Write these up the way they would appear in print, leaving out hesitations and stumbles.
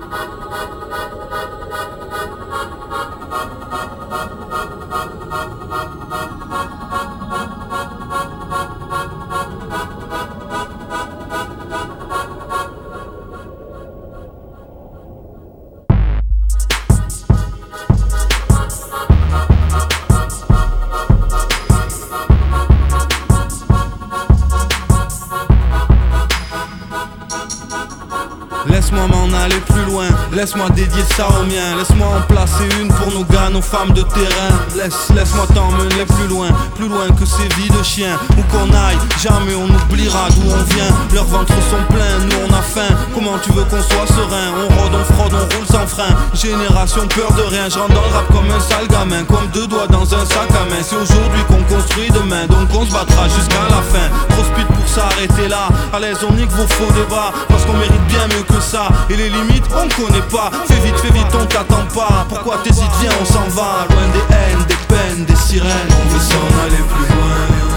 Laisse-moi m'en aller plus loin, laisse-moi dédier ça aux miens. Laisse-moi en placer une pour nos gars, nos femmes de terrain. Laisse-moi t'emmener plus loin que ces vies de chiens. Où qu'on aille, jamais on oubliera d'où on vient. Leurs ventres sont pleins, nous on a faim. Comment tu veux qu'on soit serein? On rôde, on fraude, on roule sans frein. Génération peur de rien, je rentre dans le rap comme un sale gamin. Comme deux doigts dans un sac à main. C'est aujourd'hui qu'on construit demain, donc on se battra jusqu'à la fin. Trop speed pour s'arrêter là. À l'aise on nique vos faux débats, parce qu'on mérite bien mieux que ça. Et les limites on connaît pas. Fais vite, on t'attend pas. Pourquoi t'hésites, viens on s'en va. Loin des haines, des peines, des sirènes. On veut s'en aller plus loin.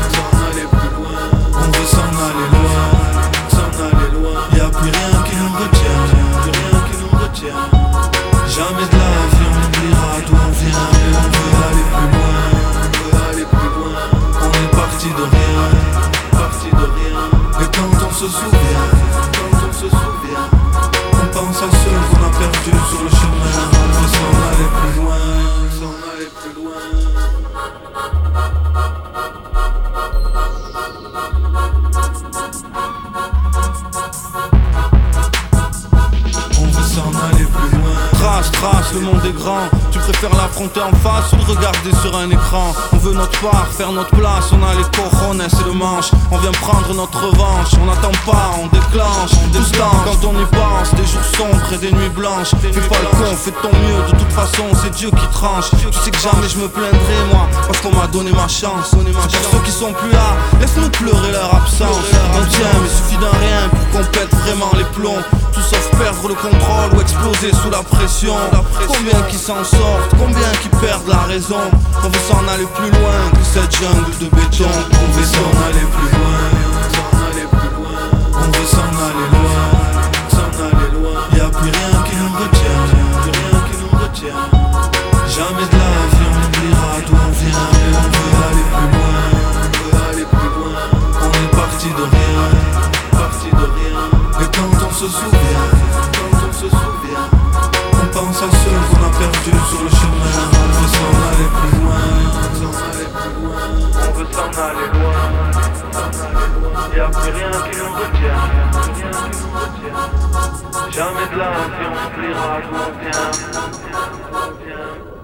On veut s'en aller loin. Y'a plus rien qui nous retient. Jamais de la vie on oubliera d'où on vient. Mais on veut aller plus loin. On est parti de rien. Et quand on se souvient, on pense à ceux qu'on a perdus sur le chemin. On veut s'en aller plus loin. On veut s'en aller plus loin. Trace, le monde est grand. Tu préfères l'affronter en face ou le regarder sur un écran? On veut notre part, faire notre place. On a les cojones et le manche. On vient prendre notre revanche. On n'attend pas, on déclenche. Tout ce temps quand on y pense. Des jours sombres et des nuits blanches. Fais pas le con, fais de ton mieux. De toute façon c'est Dieu qui tranche. Tu sais que jamais je me plaindrai moi, parce qu'on m'a donné ma chance. Pour ceux qui sont plus là, laisse-nous pleurer leur absence. On tient mais suffit d'un rien pour qu'on pète vraiment les plombs. Tout sauf perdre le contrôle ou exploser sous la pression. Combien qui s'en sortent, combien qui perdent la raison. On veut s'en aller plus loin que cette jungle de béton. On veut s'en aller plus loin. On veut s'en aller loin. Y'a plus rien qui nous retient. Jamais de la vie on oubliera d'où on vient. Mais on veut aller plus loin. On est parti de rien. Et quand on se souvient, on pense à ceux qu'on a perdus sur le chemin. On veut s'en aller plus loin. On veut s'en aller loin. Y'a plus rien qui nous retient. Jamais de la vie on oubliera d'où on vient.